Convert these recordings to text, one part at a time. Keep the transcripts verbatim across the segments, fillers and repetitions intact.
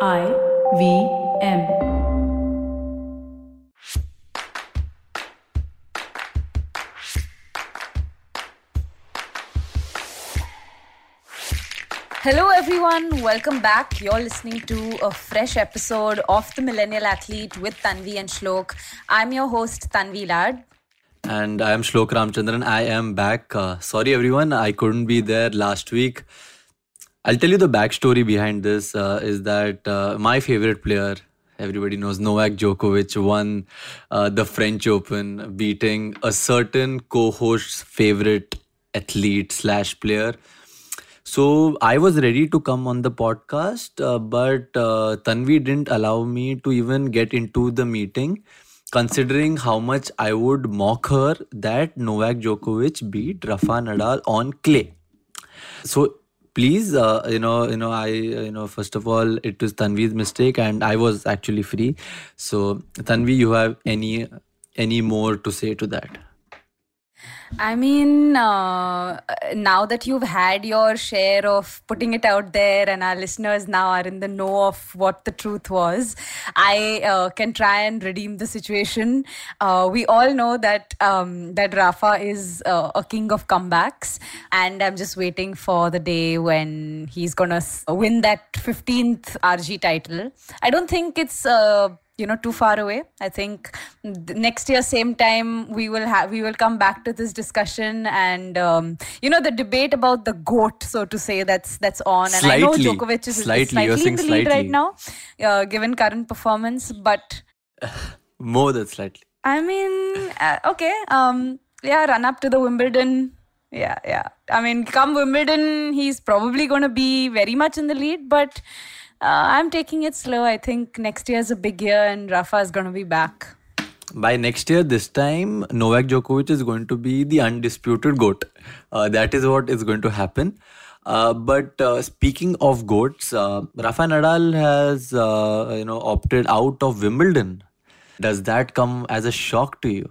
I V M. Hello, everyone. Welcome back. You're listening to a fresh episode of The Millennial Athlete with Tanvi and Shlok. I'm your host, Tanvi Lad. And I am Shlok Ramchandran. I am back. Uh, sorry, everyone. I couldn't be there last week. I'll tell you the backstory behind this uh, is that uh, my favorite player, everybody knows Novak Djokovic, won uh, the French Open, beating a certain co-host's favorite athlete slash player. So I was ready to come on the podcast, uh, but uh, Tanvi didn't allow me to even get into the meeting, considering how much I would mock her that Novak Djokovic beat Rafa Nadal on clay. So please, uh, you know, you know, I, you know, first of all, it was Tanvi's mistake, and I was actually free. So Tanvi, you have any any more to say to that? I mean, uh, now that you've had your share of putting it out there and our listeners now are in the know of what the truth was, I uh, can try and redeem the situation. Uh, we all know that um, that Rafa is uh, a king of comebacks, and I'm just waiting for the day when he's going to win that fifteenth R G title. I don't think it's... Uh, you know too far away. I think next year same time we will have we will come back to this discussion, and um, you know the debate about the goat, so to say, that's that's on. And Slightly, I know Djokovic is slightly, is slightly you're in saying the lead right slightly. now, uh, given current performance, but More than slightly. I mean, uh, okay, um, yeah, run up to the Wimbledon. Yeah, yeah. I mean, come Wimbledon, he's probably going to be very much in the lead, but uh, I'm taking it slow. I think next year is a big year and Rafa is going to be back. By next year, this time, Novak Djokovic is going to be the undisputed GOAT. Uh, that is what is going to happen. Uh, but uh, speaking of GOATs, uh, Rafa Nadal has uh, you know opted out of Wimbledon. Does that come as a shock to you?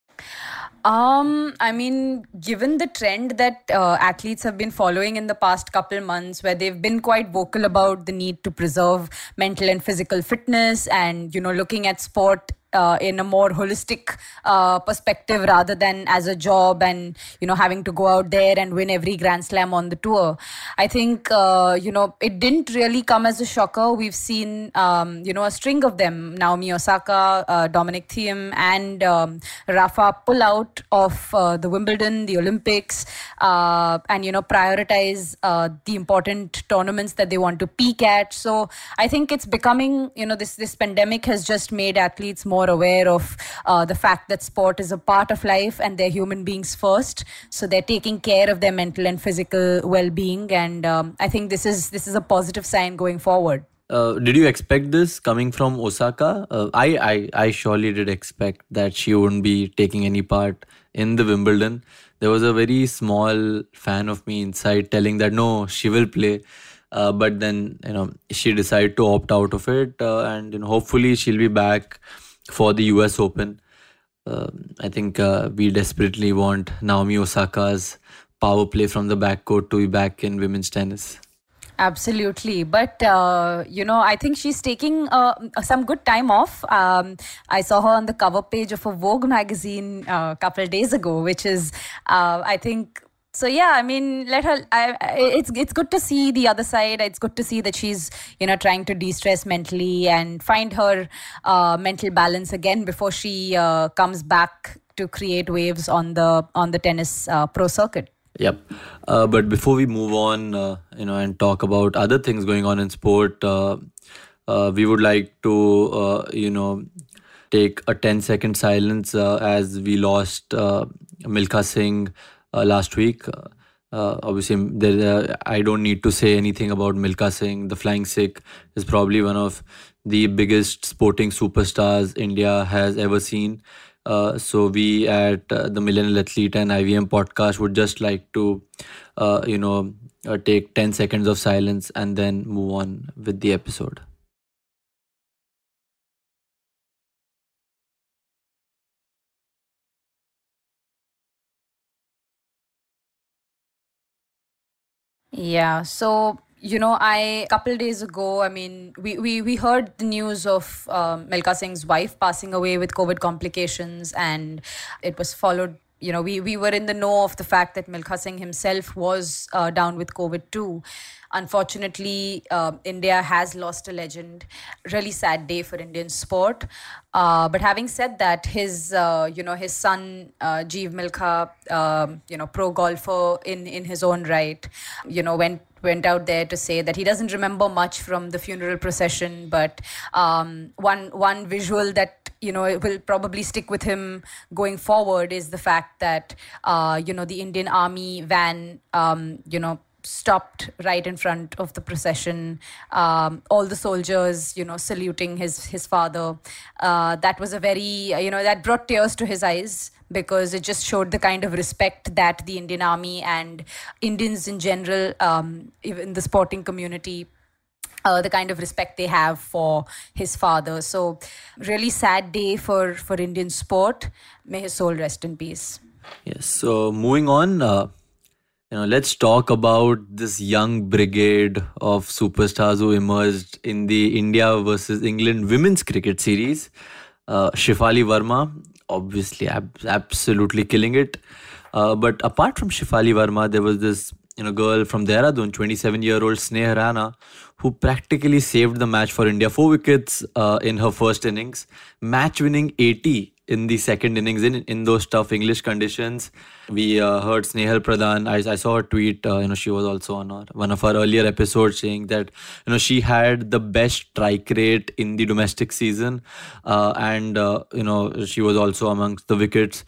Um, I mean, given the trend that uh, athletes have been following in the past couple months, where they've been quite vocal about the need to preserve mental and physical fitness, and you know, looking at sport uh, in a more holistic uh, perspective rather than as a job, and you know, having to go out there and win every Grand Slam on the tour. I think uh, you know it didn't really come as a shocker. We've seen um, you know a string of them: Naomi Osaka, uh, Dominic Thiem, and um, Rafa pull out of uh, the Wimbledon, the Olympics, uh, and you know prioritize uh, the important tournaments that they want to peak at. So I think it's becoming, you know, this this pandemic has just made athletes more aware of uh, the fact that sport is a part of life and they're human beings first. So they're taking care of their mental and physical well-being, and um, I think this is this is a positive sign going forward. Uh, did you expect this coming from Osaka? Uh, I, I I surely did expect that she wouldn't be taking any part in the Wimbledon. There was a very small fan of me inside telling that no, she will play. Uh, but then you know she decided to opt out of it, uh, and you know hopefully she'll be back for the U S Open. Uh, I think uh, we desperately want Naomi Osaka's power play from the backcourt to be back in women's tennis. Absolutely. But, uh, you know, I think she's taking uh, some good time off. Um, I saw her on the cover page of a Vogue magazine uh, a couple of days ago, which is, uh, I think... So yeah, I mean, let her. I, I, it's it's good to see the other side. It's good to see that she's, you know, trying to de-stress mentally and find her uh, mental balance again before she uh, comes back to create waves on the on the tennis uh, pro circuit. Yep. Uh, but before we move on, uh, you know, and talk about other things going on in sport, uh, uh, we would like to, uh, you know, take a ten second silence uh, as we lost uh, Milkha Singh uh, last week. Uh, uh, obviously, there, uh, I don't need to say anything about Milkha Singh. The Flying Sikh is probably one of the biggest sporting superstars India has ever seen. Uh, so we at uh, the Millennial Athlete and I V M podcast would just like to, uh, you know, uh, take ten seconds of silence and then move on with the episode. Yeah. So You know, I a couple days ago, I mean, we, we, we heard the news of um, Milkha Singh's wife passing away with COVID complications, and it was followed. You know, we, we were in the know of the fact that Milkha Singh himself was uh, down with COVID too. Unfortunately, uh, India has lost a legend. Really sad day for Indian sport. Uh, but having said that, his uh, you know his son uh, Jeev Milkha, um, you know, pro golfer in in his own right, you know, went went out there to say that he doesn't remember much from the funeral procession, but um, one one visual that you know it will probably stick with him going forward is the fact that uh, you know the Indian Army van um, you know stopped right in front of the procession. Um, all the soldiers, you know, saluting his his father. Uh, that was a very, you know, that brought tears to his eyes, because it just showed the kind of respect that the Indian Army and Indians in general, um, even the sporting community, uh, the kind of respect they have for his father. So, really sad day for for Indian sport. May his soul rest in peace. Yes. So moving on. Uh... You know, let's talk about this young brigade of superstars who emerged in the India versus England women's cricket series. Uh, Shefali Verma, obviously, ab- absolutely killing it. Uh, but apart from Shefali Verma, there was this you know girl from Dehradun, twenty-seven-year-old Sneha Rana, who practically saved the match for India. Four wickets uh, in her first innings, match-winning eighty in the second innings in in those tough English conditions. We uh, heard Snehal Pradhan. I, I saw a tweet. Uh, you know, she was also on our, one of our earlier episodes saying that you know she had the best strike rate in the domestic season, uh, and uh, you know she was also amongst the wickets.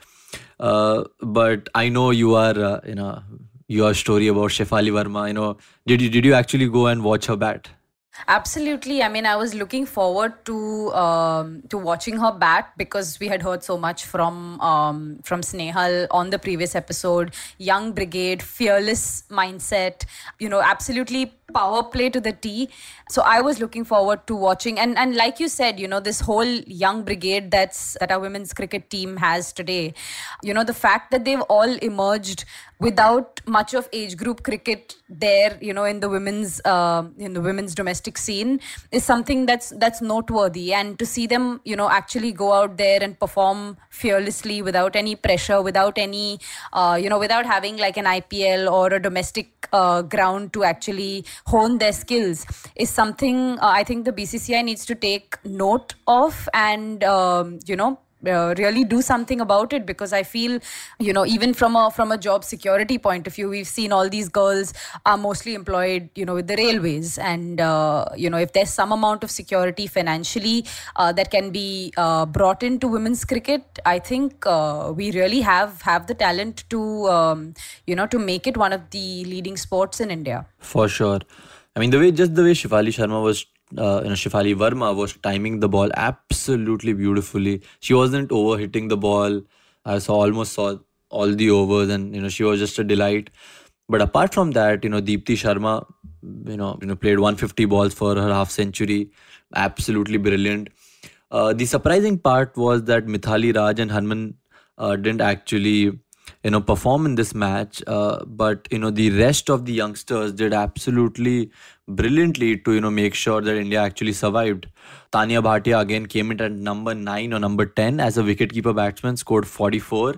Uh, but I know you are uh, you know your story about Shefali Verma. You know, did you did you actually go and watch her bat? Absolutely. I mean, I was looking forward to um, to watching her bat, because we had heard so much from um, from Snehal on the previous episode. Young brigade, fearless mindset, you know, absolutely power play to the T. So I was looking forward to watching, and and like you said, you know, this whole young brigade that's that our women's cricket team has today. You know, the fact that they've all emerged without much of age group cricket there, you know, in the women's uh, in the women's domestic scene is something that's that's noteworthy. And to see them, you know, actually go out there and perform fearlessly without any pressure, without any, uh, you know, without having like an I P L or a domestic uh, ground to actually hone their skills is something uh, I think the B C C I needs to take note of, and um, you know. Uh, really do something about it, because I feel, you know, even from a from a job security point of view, we've seen all these girls are mostly employed, you know, with the railways, and uh, you know, if there's some amount of security financially uh, that can be uh, brought into women's cricket, I think uh, we really have have the talent to um, you know to make it one of the leading sports in India. For sure. I mean, the way just the way Shefali Sharma was. Uh, you know, Shefali Verma was timing the ball absolutely beautifully. She wasn't over hitting the ball. I saw almost saw all the overs, and you know she was just a delight. But apart from that, you know, Deepti Sharma, you know, you know, played one hundred fifty balls for her half century. Absolutely brilliant. Uh, the surprising part was that Mithali Raj and Harman uh, didn't actually you know perform in this match, uh, but you know the rest of the youngsters did absolutely brilliantly to you know make sure that India actually survived. Tanya Bhatia again came in at number nine or number ten as a wicketkeeper batsman, scored forty-four.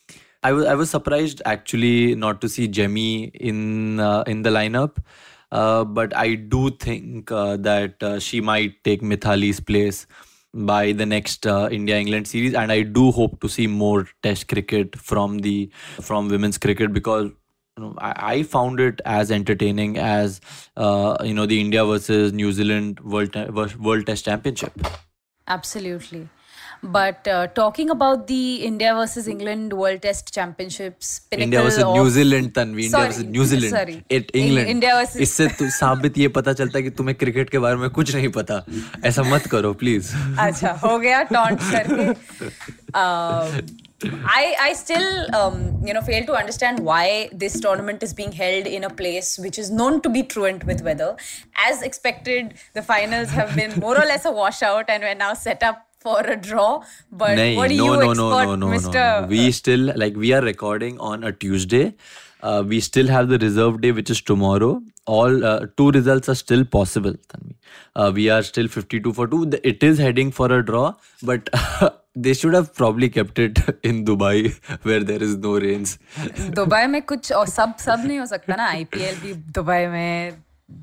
I was I was surprised actually not to see Jemmy in uh, in the lineup, uh, but I do think uh, that uh, she might take Mithali's place by the next uh, India-England series, and I do hope to see more Test cricket from the from women's cricket, because you know, I, I found it as entertaining as uh, you know the India versus New Zealand World World Test Championship. Absolutely. But uh, talking about the India versus England World Test Championships, India versus of... New Zealand, Tanvi. India sorry, versus New Zealand. Sorry. It England. India versus... इससे तो साबित ये पता चलता है कि तुम्हें cricket के बारे में कुछ नहीं पता. ऐसा मत करो, please. अच्छा, हो गया taunt करके. I I still um, you know fail to understand why this tournament is being held in a place which is known to be truant with weather. As expected, the finals have been more or less a washout, and we're now set up for a draw. But Nahin, what do no, you no, no, expect, no, no, no, Mister no. We still, like, we are recording on a Tuesday. Uh, we still have the reserve day, which is tomorrow. All uh, two results are still possible, Tanvi. Uh, we are still fifty-two for two. The- It is heading for a draw, but they should have probably kept it in Dubai where there is no rains. Dubai में कुछ और सब सब नहीं हो सकता ना. IPL भी दुबई में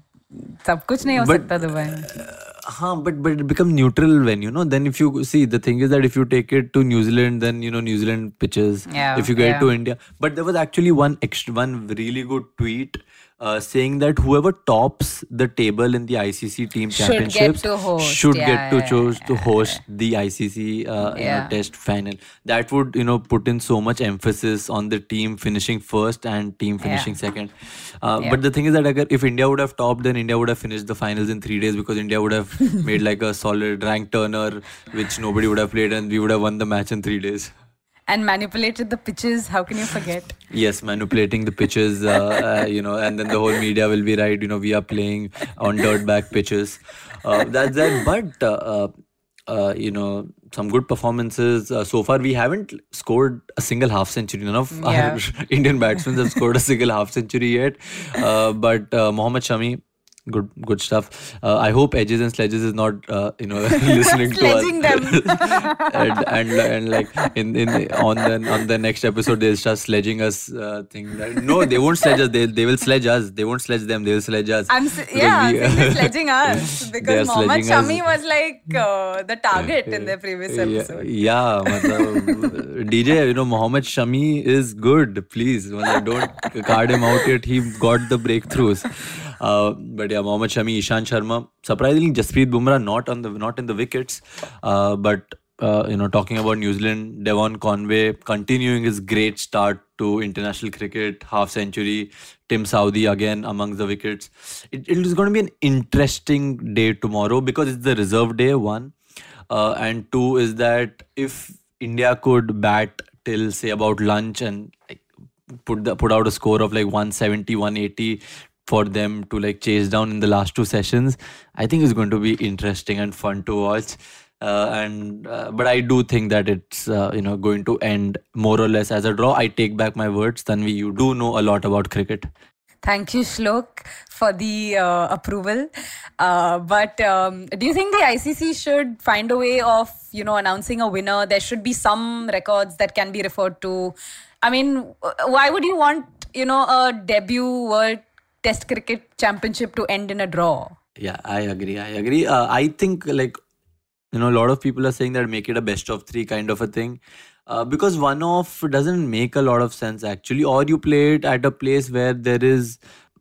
सब कुछ नहीं हो But सकता दुबई में. huh, but but it become neutral when you know. Then if you see, the thing is that if you take it to New Zealand, then you know New Zealand pitches. Yeah, If you get yeah. to India, but there was actually one extra, one really good tweet uh, saying that whoever tops the table in the I C C team Should get championships to host, should yeah, get to yeah, choose to yeah, host the I C C uh, you know Yeah. test final. That would you know put in so much emphasis on the team finishing first and team finishing second. Uh, Yeah. But the thing is that agar, if India would have topped, then India would have finished the finals in three days because India would have made like a solid rank turner, which nobody would have played, and we would have won the match in three days. And manipulated the pitches. How can you forget? Yes, manipulating the pitches, uh, uh, you know, and then the whole media will be right. You know, we are playing on dirt back pitches. Uh, that's that. But uh, uh, uh, you know, some good performances uh, so far. We haven't scored a single half century. None of Yeah. our Indian batsmen have scored a single half century yet. Uh, but uh, Mohammad Shami. Good, good stuff. Uh, I hope Edges and Sledges is not, uh, you know, listening to Sledging us. them. and, and and like in in on the on the next episode they'll start sledging us. Uh, thing that, no, they won't sledge us. They they will sledge us. They won't sledge them. They will sledge us. I'm s- Because yeah, we- I'm saying they're sledging us They because are Mohammad sledging us. Shami was like uh, the target in their previous Yeah, episode. yeah, matlab, D J, you know, Mohammad Shami is good. Please, matlab, don't card him out yet. He got the breakthroughs. Uh, but yeah, Mohammad Shami, Ishan Sharma, surprisingly, Jasprit Bumrah not on the not in the wickets. Uh, but uh, you know, talking about New Zealand, Devon Conway continuing his great start to international cricket, half century. Tim Southee again amongst the wickets. It, it is going to be an interesting day tomorrow because it's the reserve day. One. Uh, and two is that if India could bat till say about lunch and like, put the put out a score of like one seventy, one eighty for them to like chase down in the last two sessions, I think it's going to be interesting and fun to watch. Uh, and uh, but I do think that it's uh, you know going to end more or less as a draw. I take back my words, Tanvi. You do know a lot about cricket. Thank you, Shlok, for the uh, approval. Uh, but um, do you think the I C C should find a way of, you know, announcing a winner? There should be some records that can be referred to. I mean, why would you want, you know, a debut World Test Cricket Championship to end in a draw? Yeah, I agree. I agree. Uh, I think like you know a lot of people are saying that make it a best of three kind of a thing. Uh, because one off doesn't make a lot of sense actually, or you play it at a place where there is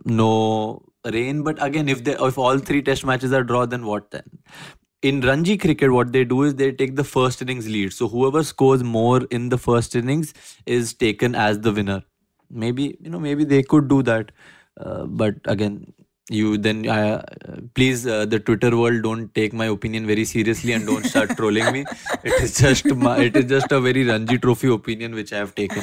no rain. But again, if they, if all three test matches are draw, then what then? In Ranji cricket, what they do is they take the first innings lead. So whoever scores more in the first innings is taken as the winner. Maybe you know, maybe they could do that. Uh, but again, you then uh, please uh, the Twitter world don't take my opinion very seriously and don't start trolling me. It is just my, it is just a very Ranji Trophy opinion which I have taken.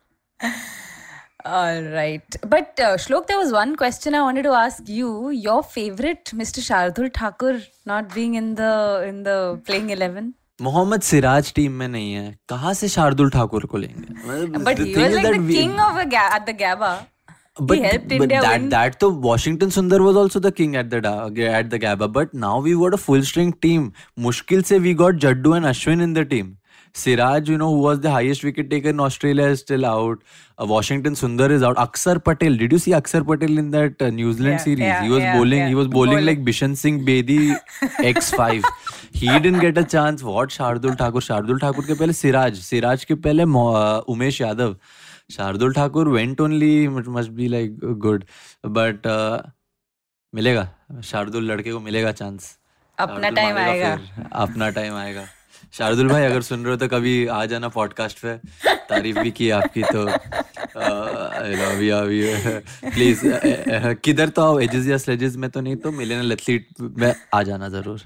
All right. But uh, Shlok, there was one question I wanted to ask you. Your favorite Mister Shardul Thakur not being in the in the playing eleven? Mohammed Siraj team में नहीं है, कहाँ से शार्दुल ठाकुर को लेंगे? मतलब, But the he thing was is like that the we- king of a ga- at the Gabba. But, he helped but India that win. that तो Washington Sundar was also the king at the da- at the Gabba. But now we got a full string team. मुश्किल से we got Jaddu and Ashwin in the team. Siraj, you know, who was the highest wicket taker in Australia, is still out. Uh, Washington Sundar is out. Akshar Patel. Did you see Akshar Patel in that uh, New Zealand Yeah, series? yeah, he was yeah, bowling. yeah. He was bowling, Bowling. like Bishan Singh Bedi X five. He didn't get a chance. What Shardul Thakur? Shardul Thakur के पहले Siraj. Siraj के पहले uh, Umesh Yadav. Shardul Thakur went only. It must be like good, but uh, मिलेगा. शार्दुल लड़के को मिलेगा chance. अपना time आएगा. अपना टाइम आएगा. शार्दुल भाई अगर सुन रहे हो तो कभी आ जाना पॉडकास्ट पे. तारीफ भी की आपकी तो आई लव यू वी प्लीज किधर तो आओ. एजेस या स्लेजेस में तो नहीं तो मिलेनियल एथलीट में आ जाना जरूर.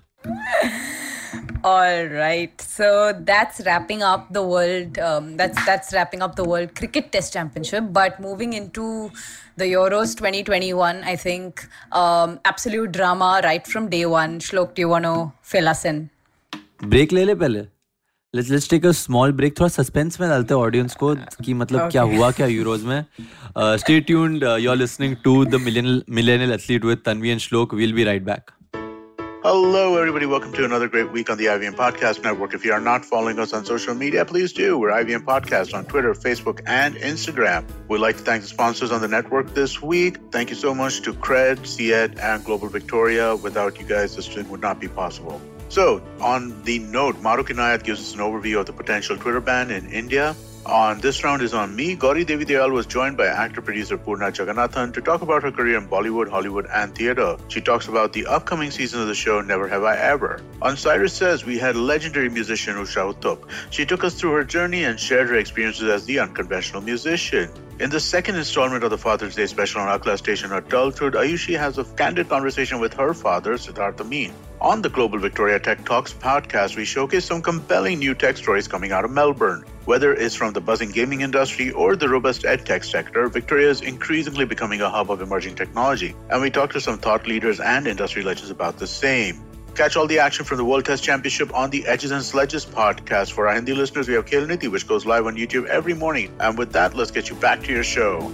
All right, so that's wrapping up the world. Um, that's that's wrapping up the World Cricket Test Championship. But moving into the Euros twenty twenty-one, I think um, absolute drama right from day one. Shlok, do you want to fill us in? Break ले ले पहले. Let's let's take a small break. थोड़ा suspense में डालते हैं audience को कि मतलब क्या हुआ क्या Euros में. Uh, stay tuned. Uh, you're listening to the Millennial Millennial Athlete with Tanvi and Shlok. We'll be right back. Hello, everybody. Welcome to another great week on the I V M Podcast Network. If you are not following us on social media, please do. We're I V M Podcast on Twitter, Facebook, and Instagram. We'd like to thank the sponsors on the network this week. Thank you so much to Cred, C E D, and Global Victoria. Without you guys, this would not be possible. So, on the note, Maruk Inayat gives us an overview of the potential Twitter ban in India. On This Round is on me. Gauri Devi Dayal was joined by actor-producer Purna Jagannathan to talk about her career in Bollywood, Hollywood, and theatre. She talks about the upcoming season of the show Never Have I Ever. On Cyrus Says, we had legendary musician Usha Uttup. She took us through her journey and shared her experiences as the unconventional musician. In the second installment of the Father's Day special on Akla Station Adulthood, Ayushi has a candid conversation with her father, Siddhartha Meen. On the Global Victoria Tech Talks podcast, we showcase some compelling new tech stories coming out of Melbourne. Whether it's from the buzzing gaming industry or the robust edtech sector, Victoria is increasingly becoming a hub of emerging technology. And we talk to some thought leaders and industry legends about the same. Catch all the action from the World Test Championship on the Edges and Sledges podcast. For our Hindi listeners, we have Khel Niti, which goes live on YouTube every morning. And with that, let's get you back to your show.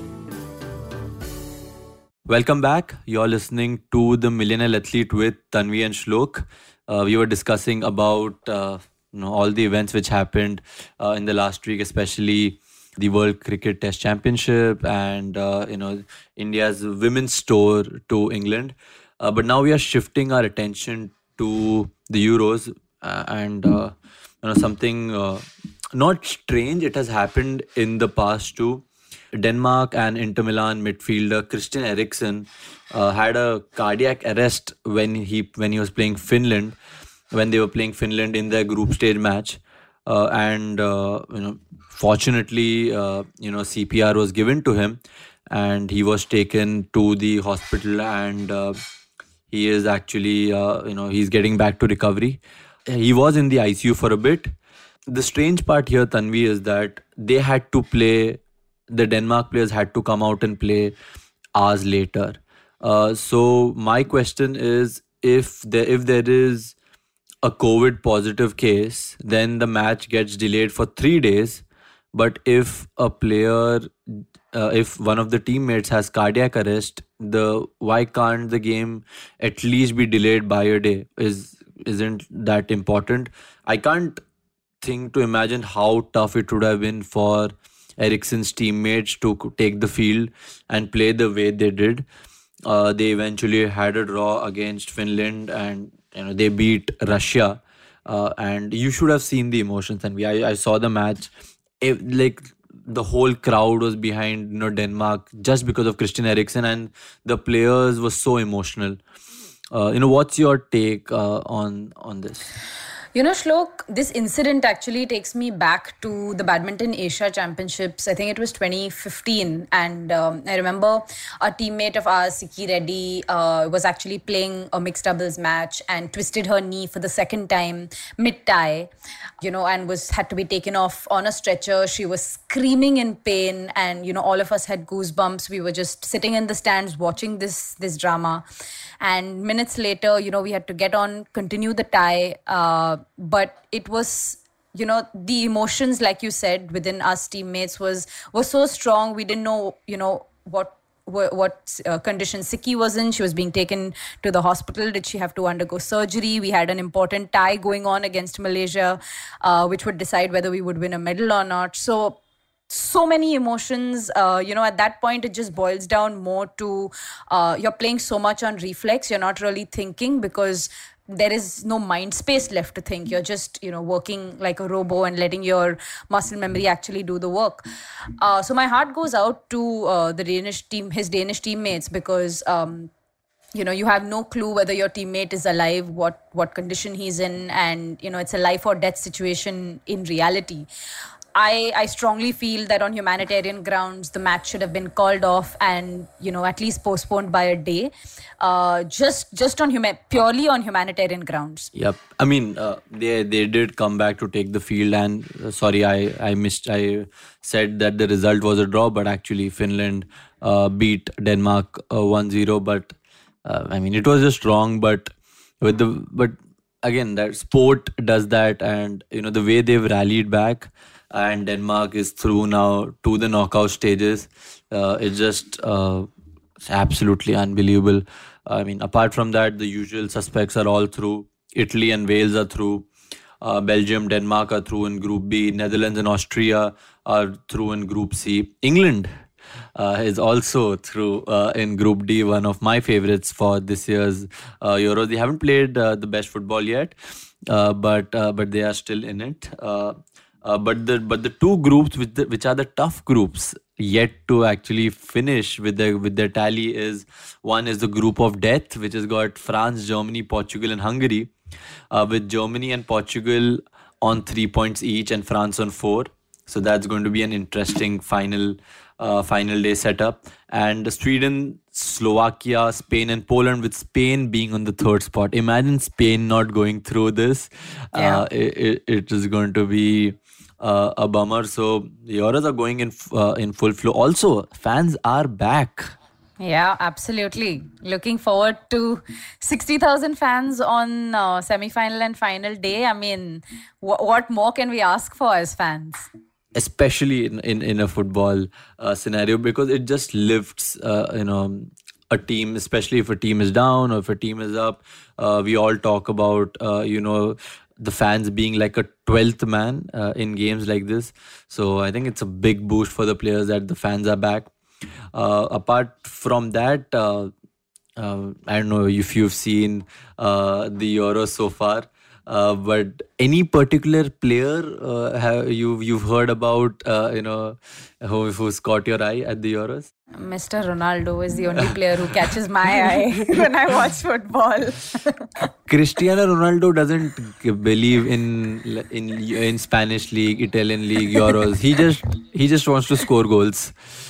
Welcome back. You're listening to the Millennial Athlete with Tanvi and Shlok. Uh, we were discussing about uh, you know, all the events which happened uh, in the last week, especially the World Cricket Test Championship and uh, you know India's women's tour to England. Uh, but now we are shifting our attention to the Euros uh, and uh, you know something uh, not strange. It has happened in the past too. Denmark and Inter Milan midfielder Christian Eriksen uh, had a cardiac arrest when he when he was playing Finland, when they were playing Finland in their group stage match, uh, and uh, you know fortunately uh, you know C P R was given to him, and he was taken to the hospital, and uh, he is actually uh, you know he's getting back to recovery. He was in the I C U for a bit. The strange part here, Tanvi, is that they had to play. The Denmark players had to come out and play hours later. Uh, so my question is, if there if there is a COVID positive case, then the match gets delayed for three days. But if a player, uh, if one of the teammates has cardiac arrest, the why can't the game at least be delayed by a day? Is isn't that important? I can't think to imagine how tough it would have been for Eriksen's teammates to take the field and play the way they did. Uh, they eventually had a draw against Finland, and you know they beat Russia. Uh, and you should have seen the emotions. And we, I, I saw the match. It, like the whole crowd was behind you know Denmark just because of Christian Eriksen, and the players were so emotional. Uh, you know, what's your take uh, on on this? You know, Shlok, this incident actually takes me back to the Badminton Asia Championships. I think it was twenty fifteen. And um, I remember a teammate of ours, Sikhi Reddy, uh, was actually playing a mixed doubles match and twisted her knee for the second time mid-tie, you know, and was had to be taken off on a stretcher. She was screaming in pain, and, you know, all of us had goosebumps. We were just sitting in the stands watching this, this drama. And minutes later, you know, we had to get on, continue the tie. Uh, but it was, you know, the emotions, like you said, within us teammates was was so strong. We didn't know, you know, what what, what uh, condition Sikhi was in. She was being taken to the hospital. Did she have to undergo surgery? We had an important tie going on against Malaysia, uh, which would decide whether we would win a medal or not. So, so many emotions, uh, you know, at that point, it just boils down more to uh, you're playing so much on reflex. You're not really thinking because there is no mind space left to think. You're just, you know, working like a robo and letting your muscle memory actually do the work. Uh, so my heart goes out to uh, the Danish team, his Danish teammates, because, um, you know, you have no clue whether your teammate is alive, what, what condition he's in. And, you know, it's a life or death situation in reality. I, I strongly feel that on humanitarian grounds, the match should have been called off and, you know, at least postponed by a day, uh, just just on huma- purely on humanitarian grounds. Yep. I mean, uh, they they did come back to take the field, and uh, sorry, I I missed. I said that the result was a draw, but actually Finland uh, beat Denmark uh, one zero. But uh, I mean, it was just wrong. But with the but again, that sport does that, and you know the way they've rallied back, and Denmark is through now to the knockout stages. Uh, it's just uh, it's absolutely unbelievable. I mean, apart from that, the usual suspects are all through. Italy and Wales are through. Uh, Belgium, Denmark are through in Group B. Netherlands and Austria are through in Group C. England uh, is also through uh, in Group D, one of my favorites for this year's uh, Euros. They haven't played uh, the best football yet, uh, but uh, but they are still in it. Uh, uh, but the but the two groups which the, which are the tough groups yet to actually finish with their with their tally is, one is the group of death, which has got France, Germany, Portugal, and Hungary, uh, with Germany and Portugal on three points each and France on four. So that's going to be an interesting final uh, final day setup. And Sweden, Slovakia, Spain, and Poland, with Spain being on the third spot. Imagine Spain not going through this. Yeah. Uh, it, it, it is going to be uh, a bummer. So the Euros are going in uh, in full flow. Also, fans are back. Yeah, absolutely. Looking forward to sixty thousand fans on uh, semi-final and final day. I mean, wh- what more can we ask for as fans? Especially in, in, in a football uh, scenario, because it just lifts, uh, you know, a team, especially if a team is down or if a team is up. Uh, we all talk about, uh, you know, the fans being like a twelfth man uh, in games like this. So I think it's a big boost for the players that the fans are back. Uh, apart from that, uh, uh, I don't know if you've seen uh, the Euros so far, uh, but any particular player uh, have you you've heard about, uh, you know, who, who's caught your eye at the Euros? Mister Ronaldo is the only player who catches my eye when I watch football. Cristiano Ronaldo doesn't believe in in in Spanish league, Italian league, Euros. He just he just wants to score goals.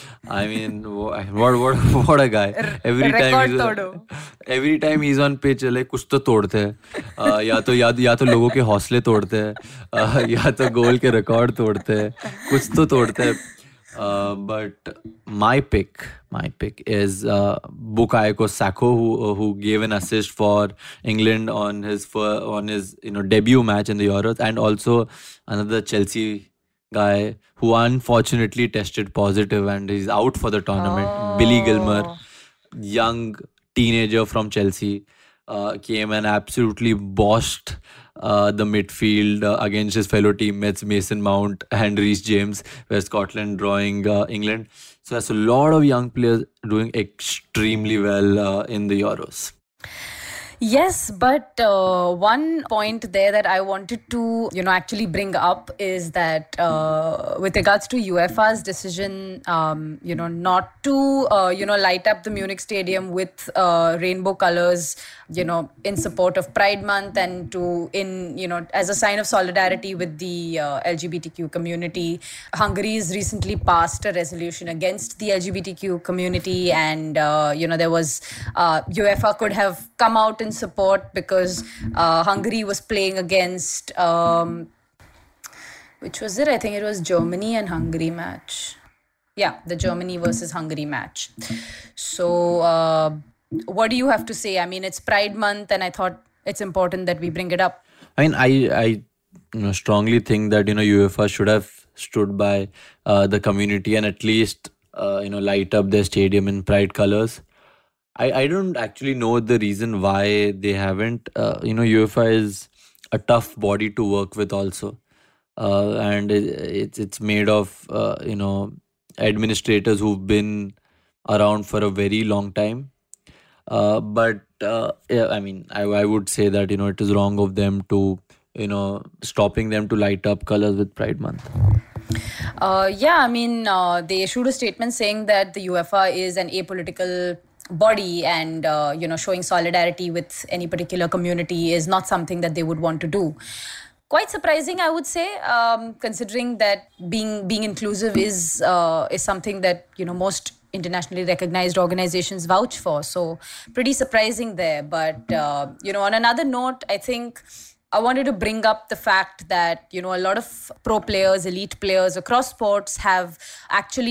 I mean, what what what a guy! Every time he's every time he's on pitch, like कुछ तो तोड़ते हैं, uh, या तो या, या तो लोगों के हौसले तोड़ते हैं, uh, या तो गोल के रिकॉर्ड तोड़ते हैं, कुछ तो तोड़ते हैं. Uh, but my pick, my pick is uh, Bukayo Saka, who who gave an assist for England on his for, on his you know debut match in the Euros, and also another Chelsea guy who unfortunately tested positive and is out for the tournament. Oh. Billy Gilmer, young teenager from Chelsea, uh, came and absolutely bossed uh, the midfield uh, against his fellow teammates Mason Mount and Reece James, where Scotland drawing uh, England. So there's a lot of young players doing extremely well uh, in the Euros. Yes, but uh, one point there that I wanted to, you know, actually bring up is that uh, with regards to UEFA's decision, um, you know, not to, uh, you know, light up the Munich Stadium with uh, rainbow colors, you know, in support of Pride Month and to, in, you know, as a sign of solidarity with the uh, L G B T Q community. Hungary has recently passed a resolution against the L G B T Q community, and, uh, you know, there was, uh, UEFA could have come out in support because uh, Hungary was playing against, um, which was it? I think it was Germany and Hungary match. Yeah, the Germany versus Hungary match. So, uh, what do you have to say? I mean, it's Pride Month, and I thought it's important that we bring it up. I mean, I I you know, strongly think that you know UEFA should have stood by uh, the community and at least uh, you know light up their stadium in pride colors. I, I don't actually know the reason why they haven't. Uh, you know, UEFA is a tough body to work with also, uh, and it, it's it's made of uh, you know administrators who've been around for a very long time. Uh, but uh, yeah, I mean, I, I would say that you know it is wrong of them to you know stopping them to light up colors with Pride Month. Uh, yeah, I mean, uh, they issued a statement saying that the UEFA is an apolitical body, and uh, you know showing solidarity with any particular community is not something that they would want to do. Quite surprising, I would say, um, considering that being being inclusive is uh, is something that you know most internationally recognized organizations vouch for. So pretty surprising there. But uh, you know, on another note, I think I wanted to bring up the fact that you know a lot of pro players, elite players across sports have actually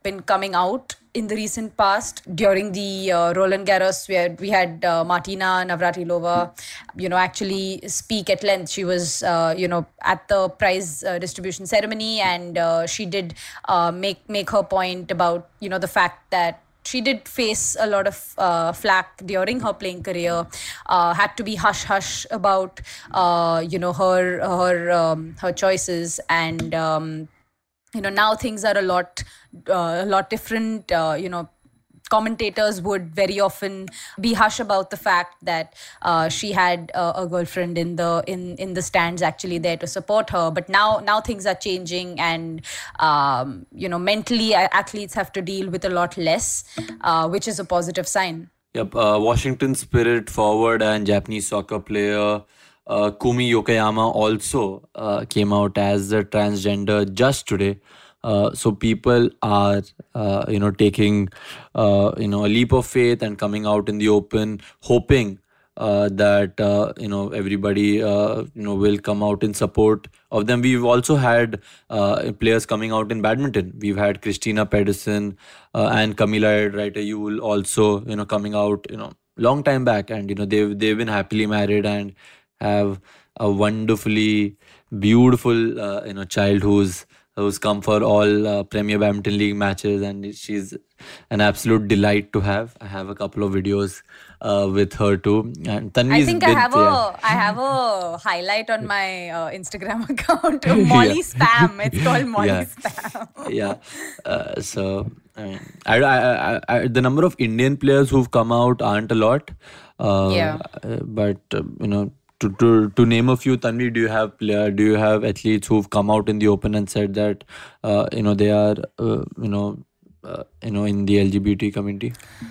been coming out in the recent past. During the uh, Roland Garros, where we had uh, Martina Navratilova, you know, actually speak at length. She was, uh, you know, at the prize uh, distribution ceremony, and uh, she did uh, make make her point about, you know, the fact that she did face a lot of uh, flack during her playing career. Uh, had to be hush hush about, uh, you know, her her um, her choices, and um, you know, now things are a lot uh, a lot different. Uh, you know, commentators would very often be hush about the fact that uh, she had uh, a girlfriend in the in in the stands actually there to support her. But now now things are changing, and um, you know, mentally athletes have to deal with a lot less, uh, which is a positive sign. Yep, uh, Washington Spirit forward and Japanese soccer player uh, Kumi Yokoyama also uh, came out as a transgender just today. Uh, so people are, uh, you know, taking, uh, you know, a leap of faith and coming out in the open, hoping uh, that, uh, you know, everybody, uh, you know, will come out in support of them. We've also had uh, players coming out in badminton. We've had Christina Pedersen uh, and Camilla Reiter-Yule also, you know, coming out, you know, long time back, and you know, they've they've been happily married and have a wonderfully beautiful, uh, you know, child who's who's come for all uh, Premier Badminton League matches, and she's an absolute delight to have. I have a couple of videos uh, with her too. And I think I have yeah. a I have a highlight on my uh, Instagram account. Molly yeah. Spam. It's called Molly yeah. Spam. yeah. Uh, so I mean, I, I, I, I, the number of Indian players who've come out aren't a lot. Uh, yeah. But uh, you know. To, to to name a few, Tanvi, do you have player, do you have athletes who've come out in the open and said that uh, you know, they are uh, you know uh, you know in the L G B T community?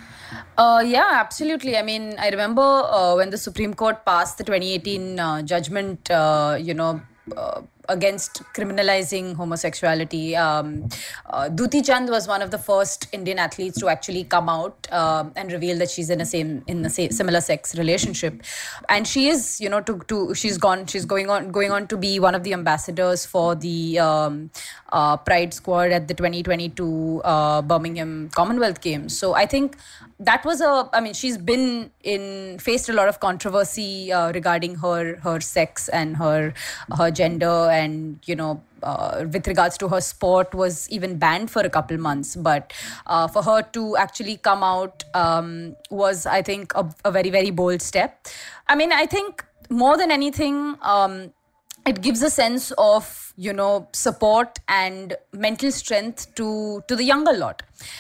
Uh, yeah, absolutely. I mean, I remember uh, when the Supreme Court passed the twenty eighteen uh, judgment, uh, you know, uh, against criminalizing homosexuality. Um, uh, Dutee Chand was one of the first Indian athletes to actually come out uh, and reveal that she's in a same in a same, similar sex relationship, and she is, you know, to to she's gone she's going on going on to be one of the ambassadors for the um, uh, Pride Squad at the twenty twenty-two uh, Birmingham Commonwealth Games. So I think that was a, I mean, she's been in, faced a lot of controversy uh, regarding her, her sex and her, her gender, and, you know, uh, with regards to her sport, was even banned for a couple months. But uh, for her to actually come out um, was, I think, a, a very, very bold step. I mean, I think more than anything, um, it gives a sense of, you know, support and mental strength to to the younger lot.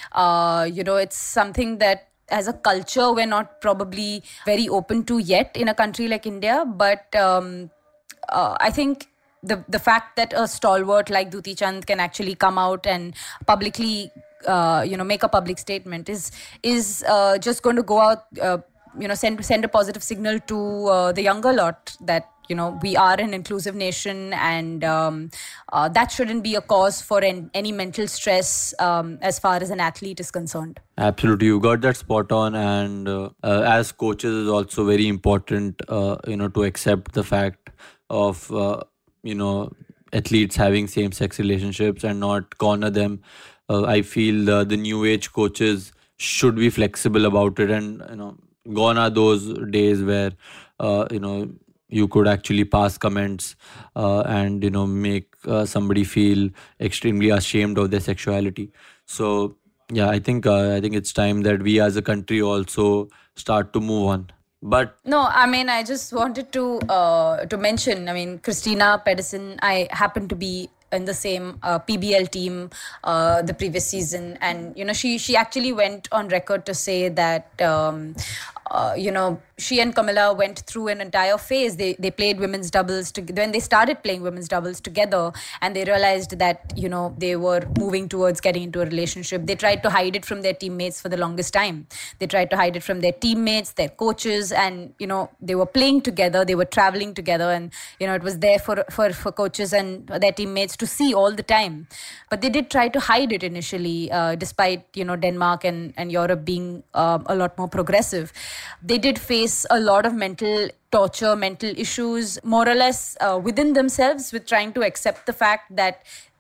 Uh, you know, it's something that as a culture we're not probably very open to yet in a country like India. But um, uh, I think the the fact that a stalwart like Dutee Chand can actually come out and publicly, uh, you know, make a public statement is is uh, just going to go out, uh, you know, send send a positive signal to uh, the younger lot that, you know, we are an inclusive nation, and um, uh, that shouldn't be a cause for an, any mental stress um, as far as an athlete is concerned. Absolutely, you got that spot on. And uh, uh, as coaches, is also very important, uh, you know, to accept the fact of, uh, you know, athletes having same-sex relationships and not corner them. Uh, I feel the, the new age coaches should be flexible about it, and, you know, gone are those days where, uh, you know, you could actually pass comments uh, and, you know, make uh, somebody feel extremely ashamed of their sexuality. So yeah, I think uh, I think it's time that we as a country also start to move on. But no, I mean, I just wanted to uh, to mention, I mean, Christina Pedersen, I happen to be in the same uh, P B L team uh, the previous season, and, you know, she she actually went on record to say that um, uh, you know, she and Camilla went through an entire phase. They they played women's doubles to, when they started playing women's doubles together, and they realized that, you know, they were moving towards getting into a relationship. They tried to hide it from their teammates for the longest time. They tried to hide it from their teammates, their coaches, and, you know, they were playing together, they were traveling together, and, you know, it was there for for, for coaches and their teammates to see all the time. But they did try to hide it initially, uh, despite, you know, Denmark and, and Europe being uh, a lot more progressive. They did face a lot of mental torture, mental issues, more or less uh, within themselves, with trying to accept the fact that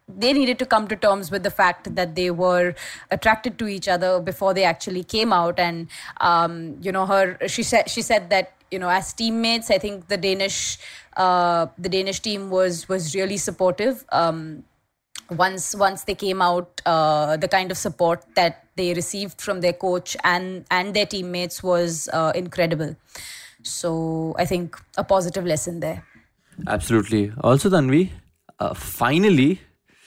they needed to come to terms with the fact that they were attracted to each other before they actually came out. And um, you know, her she said she said that, you know, as teammates, I think the Danish uh, the Danish team was was really supportive. Um, once once they came out, uh, the kind of support that they received from their coach and and their teammates was uh, incredible. So I think a positive lesson there. Absolutely. Also, Tanvi, uh, finally,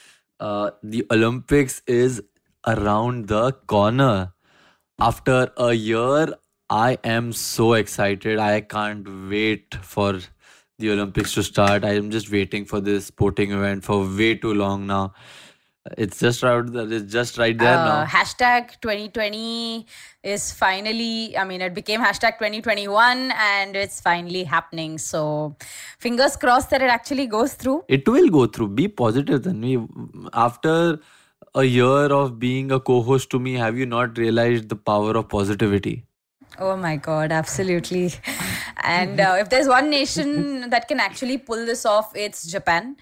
uh, the Olympics is around the corner. After a year, I am so excited. I can't wait for the Olympics to start. I am just waiting for this sporting event for way too long now. It's just right, it's just right there uh, now. Hashtag twenty twenty is finally, I mean, it became hashtag twenty twenty-one and it's finally happening. So fingers crossed that it actually goes through. It will go through. Be positive, Tanvi. After a year of being a co-host to me, have you not realized the power of positivity? Oh my God, absolutely. And uh, if there's one nation that can actually pull this off, it's Japan.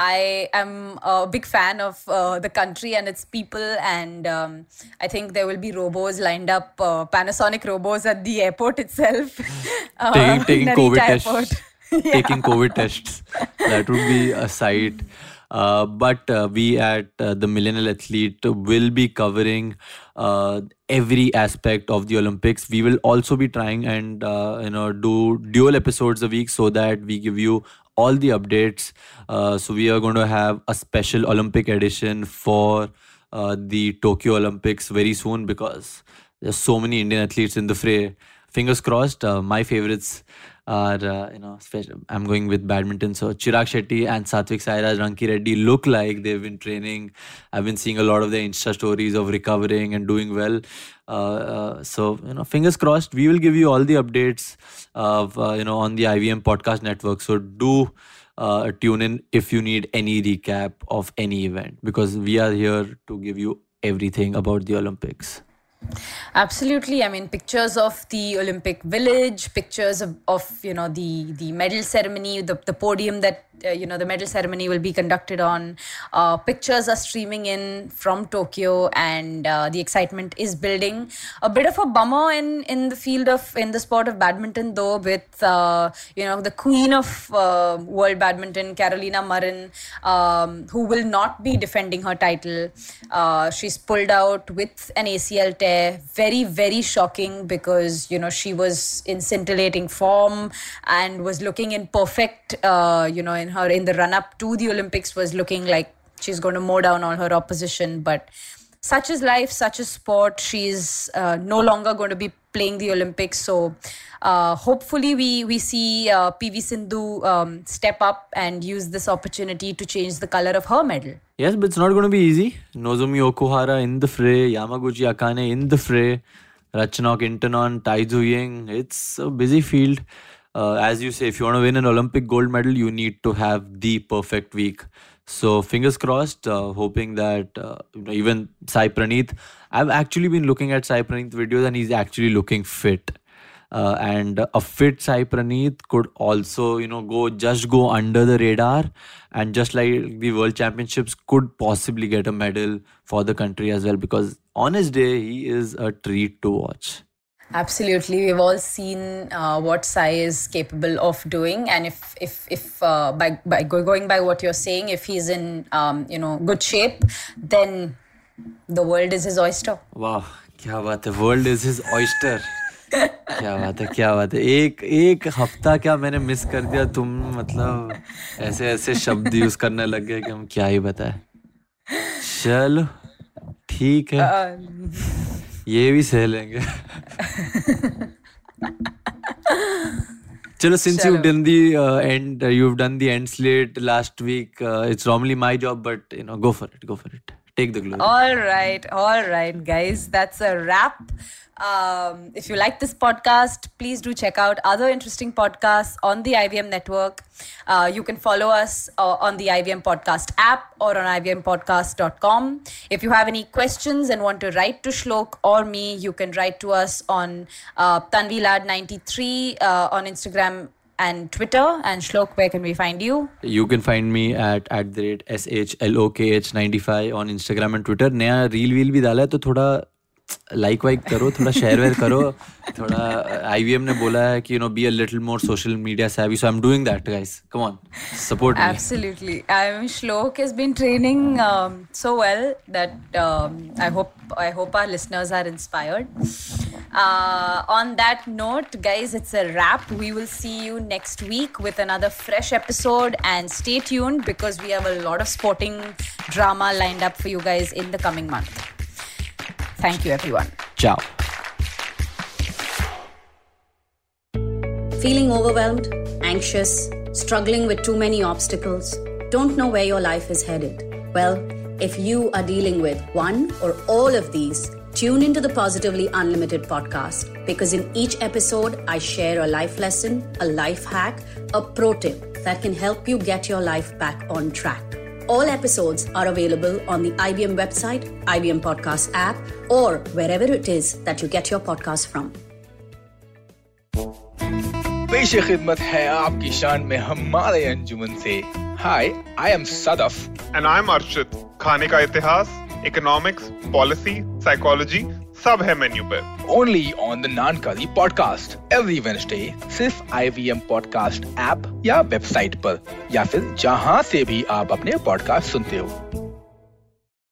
I am a big fan of uh, the country and its people. And um, I think there will be robos lined up, uh, Panasonic robos at the airport itself. Uh, taking taking COVID tests. tests. Yeah. Taking COVID tests. That would be a sight. Uh, but uh, we at uh, the Millennial Athlete will be covering uh, every aspect of the Olympics. We will also be trying and uh, you know do dual episodes a week so that we give you all the updates. Uh, so we are going to have a special Olympic edition for uh, the Tokyo Olympics very soon because there's so many Indian athletes in the fray. Fingers crossed. Uh, my favorites are, uh, you know, I'm going with badminton. So Chirag Shetty and Satvik Sairaj Ranki Reddy look like they've been training. I've been seeing a lot of their Insta stories of recovering and doing well. Uh, uh, so, you know, fingers crossed. We will give you all the updates of, uh, you know, on the I V M Podcast Network. So do uh, tune in if you need any recap of any event because we are here to give you everything about the Olympics. Absolutely. I mean, pictures of the Olympic Village, pictures of, of you know, the, the medal ceremony, the, the podium that, uh, you know, the medal ceremony will be conducted on. Uh, pictures are streaming in from Tokyo and uh, the excitement is building. A bit of a bummer in, in the field of, in the sport of badminton though, with, uh, you know, the queen of uh, world badminton, Carolina Marin, um, who will not be defending her title. Uh, she's pulled out with an A C L tear. Very, very shocking because, you know, she was in scintillating form and was looking in perfect, uh, you know, in her, in the run up to the Olympics was looking like she's going to mow down all her opposition. But such is life, such is sport. She's uh, no longer going to be playing the Olympics. So uh, hopefully we, we see uh, P V Sindhu um, step up and use this opportunity to change the color of her medal. Yes, but it's not going to be easy. Nozomi Okuhara in the fray, Yamaguchi Akane in the fray, Ratchanok Intanon, Tai Zuying. It's a busy field. Uh, as you say, if you want to win an Olympic gold medal, you need to have the perfect week. So fingers crossed, uh, hoping that uh, even Sai Praneeth, I've actually been looking at Sai Praneeth videos and he's actually looking fit. Uh, and a fit Sai Praneeth could also, you know, go just go under the radar and just like the World Championships could possibly get a medal for the country as well because on his day, he is a treat to watch. Absolutely. We've all seen uh, what Sai is capable of doing. And if, if, if uh, by, by going by what you're saying, if he's in, um, you know, good shape, then the world is his oyster. Wow. Kya baat hai. World is his oyster. क्या बात है क्या बात है एक एक हफ्ता क्या मैंने मिस कर दिया तुम मतलब ऐसे ऐसे शब्द यूज करने लग गए कि हम क्या ही बताएं चलो ठीक है ये भी सह लेंगे चलो since you've done the uh, end uh, you've done the end slate last week uh, it's normally my job but you know go for it go for it take the glory. All right all right guys, that's a wrap. Um, if you like this podcast, please do check out other interesting podcasts on the I V M network. Uh, you can follow us uh, on the I V M Podcast app or on I V M podcast dot com. If you have any questions and want to write to Shlok or me, you can write to us on uh, Tanvilad ninety-three uh, on Instagram and Twitter. And Shlok, where can we find you? You can find me at at the rate S H L O K H ninety-five on Instagram and Twitter. नया reel वील भी डाला है तो थोड़ा like वाइक करो, थोड़ा शेयर वेयर करो, थोड़ा I V M ने बोला है कि you know be a little more social media savvy, so I'm doing that, guys. Come on, support me. Absolutely. I mean, Shlok has been training um, so well that um, I hope I hope our listeners are inspired. Uh, on that note, guys, it's a wrap. We will see you next week with another fresh episode, and stay tuned because we have a lot of sporting drama lined up for you guys in the coming month. Thank you, everyone. Ciao. Feeling overwhelmed, anxious, struggling with too many obstacles, don't know where your life is headed? Well, if you are dealing with one or all of these, tune into the Positively Unlimited podcast, because in each episode, I share a life lesson, a life hack, a pro tip that can help you get your life back on track. All episodes are available on the I B M website, I B M Podcast app, or wherever it is that you get your podcast from. पेश खिदमत है आपकी शान में हमारे अंजुमन से. Hi, I am Sadaf. And I'm Arshit. खाने का इतिहास, economics, policy, psychology, सब है मेन्यू पे. Only on the Nankali podcast every Wednesday, सिर्फ I V M Podcast app या वेबसाइट पर, या फिर जहां से भी आप अपने पॉडकास्ट सुनते हो.